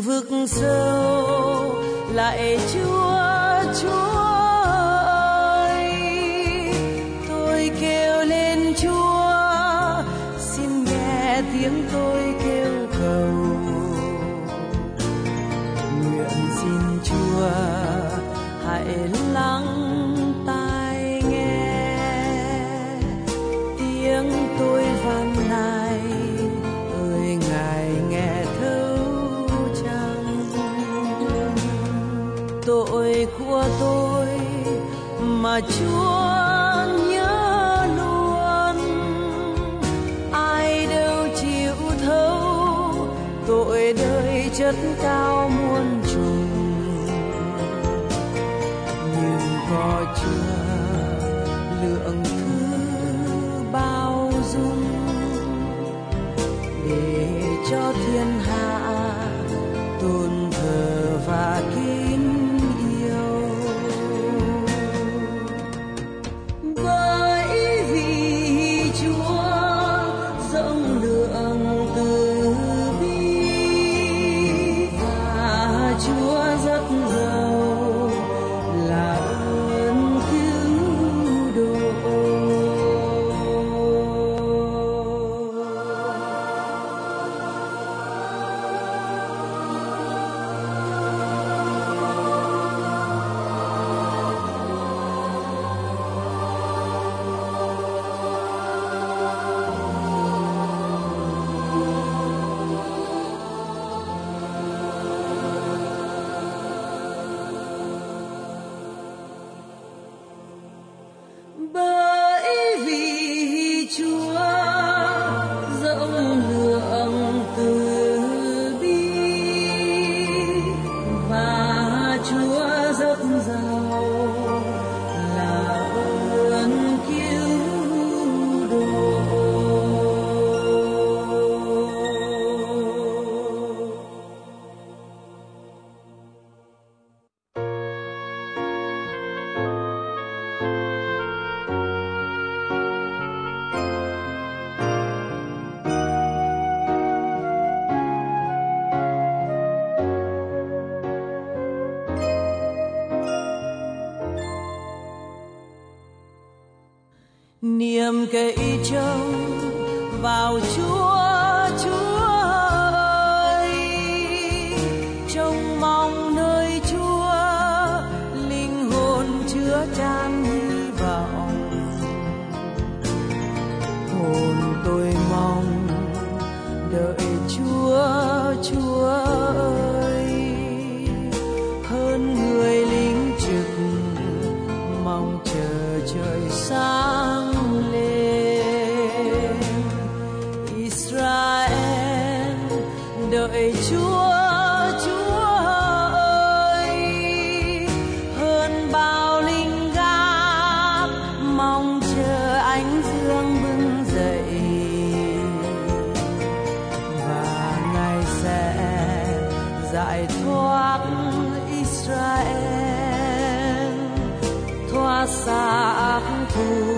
vực sâu. Lạy Chúa, Chúa ơi, tôi kêu lên Chúa, xin nghe tiếng tôi kêu cầu. Nguyện xin Chúa hãy lắng tai nghe tiếng tôi van nài, ơi Ngài nghe thấu chăng? Tội của tôi mà Chúa nhớ luôn, ai đâu chịu thấu tội đời chất cao muôn trùng. Nhưng có Chúa lượng thứ bao dung, để cho thiên hạ tôn thờ và kính yêu. Bởi vì Chúa rộng lượng từ bi và Chúa rất giàu là ơn cứu độ. Bởi vì Chúa rộng lượng từ bi và Chúa rất giàu là ơn cứu độ. Niềm cậy trông vào Chúa, Chúa ơi, trông mong nơi Chúa, linh hồn chứa chan hy vọng. Hồn tôi mong đợi Chúa, Chúa ơi, hơn người lính trực mong chờ trời sáng lên. Israel đợi Chúa, Chúa ơi, hơn bao linh gác mong chờ ánh dương bừng dậy, và Ngài sẽ giải thoát Israel thoát xa ác thù.